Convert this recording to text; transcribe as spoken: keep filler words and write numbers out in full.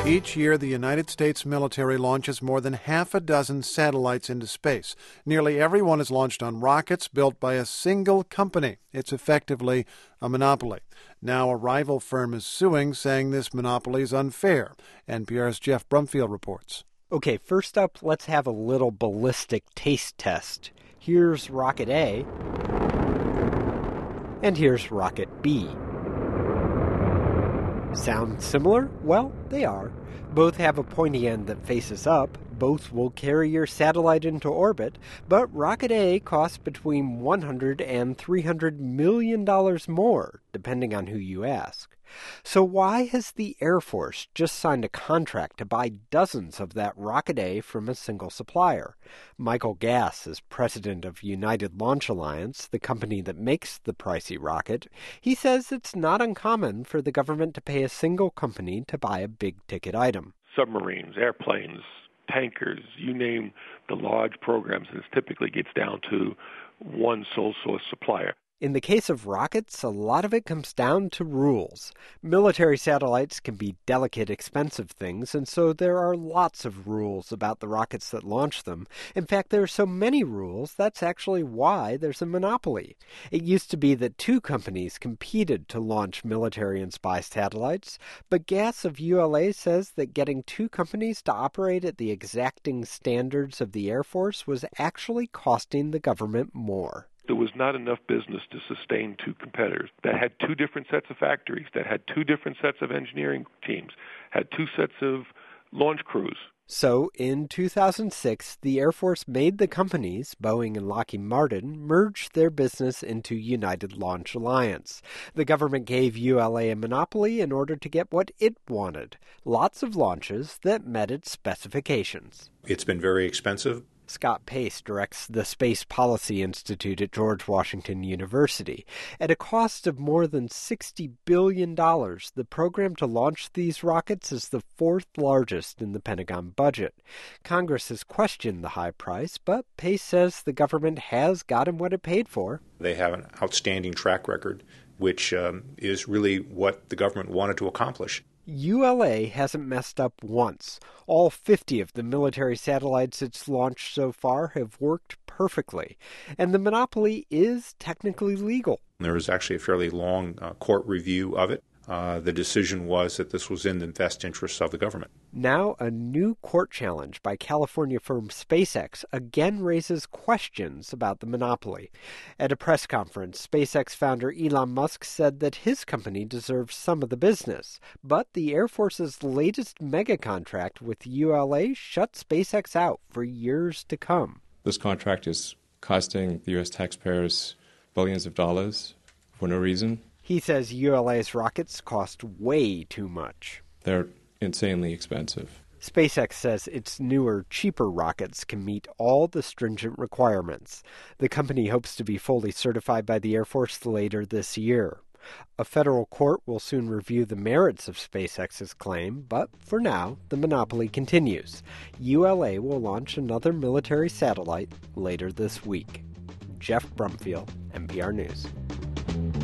Each year, the United States military launches more than half a dozen satellites into space. Nearly every one is launched on rockets built by a single company. It's effectively a monopoly. Now a rival firm is suing, saying this monopoly is unfair. N P R's Jeff Brumfield reports. Okay, first up, let's have a little ballistic taste test. Here's Rocket A, and here's Rocket B. Sound similar? Well, they are. Both have a pointy end that faces up. Both will carry your satellite into orbit, but Rocket A costs between one hundred and three hundred million dollars more, depending on who you ask. So why has the Air Force just signed a contract to buy dozens of that Rocket A from a single supplier? Michael Gass is president of United Launch Alliance, the company that makes the pricey rocket. He says it's not uncommon for the government to pay a single company to buy a big-ticket item. Submarines, airplanes, tankers, you name the large programs, and it typically gets down to one sole source supplier. In the case of rockets, a lot of it comes down to rules. Military satellites can be delicate, expensive things, and so there are lots of rules about the rockets that launch them. In fact, there are so many rules, that's actually why there's a monopoly. It used to be that two companies competed to launch military and spy satellites, but Gass of U L A says that getting two companies to operate at the exacting standards of the Air Force was actually costing the government more. There was not enough business to sustain two competitors that had two different sets of factories, that had two different sets of engineering teams, had two sets of launch crews. So in two thousand six, the Air Force made the companies, Boeing and Lockheed Martin, merge their business into United Launch Alliance. The government gave U L A a monopoly in order to get what it wanted, lots of launches that met its specifications. It's been very expensive. Scott Pace directs the Space Policy Institute at George Washington University. At a cost of more than sixty billion dollars, the program to launch these rockets is the fourth largest in the Pentagon budget. Congress has questioned the high price, but Pace says the government has gotten what it paid for. They have an outstanding track record, which um, is really what the government wanted to accomplish. U L A hasn't messed up once. All fifty of the military satellites it's launched so far have worked perfectly. And the monopoly is technically legal. There was actually a fairly long uh, court review of it. Uh, the decision was that this was in the best interests of the government. Now, a new court challenge by California firm SpaceX again raises questions about the monopoly. At a press conference, SpaceX founder Elon Musk said that his company deserves some of the business, but the Air Force's latest mega contract with U L A shut SpaceX out for years to come. This contract is costing the U S taxpayers billions of dollars for no reason. He says U L A's rockets cost way too much. They're insanely expensive. SpaceX says its newer, cheaper rockets can meet all the stringent requirements. The company hopes to be fully certified by the Air Force later this year. A federal court will soon review the merits of SpaceX's claim, but for now, the monopoly continues. U L A will launch another military satellite later this week. Jeff Brumfield, N P R News.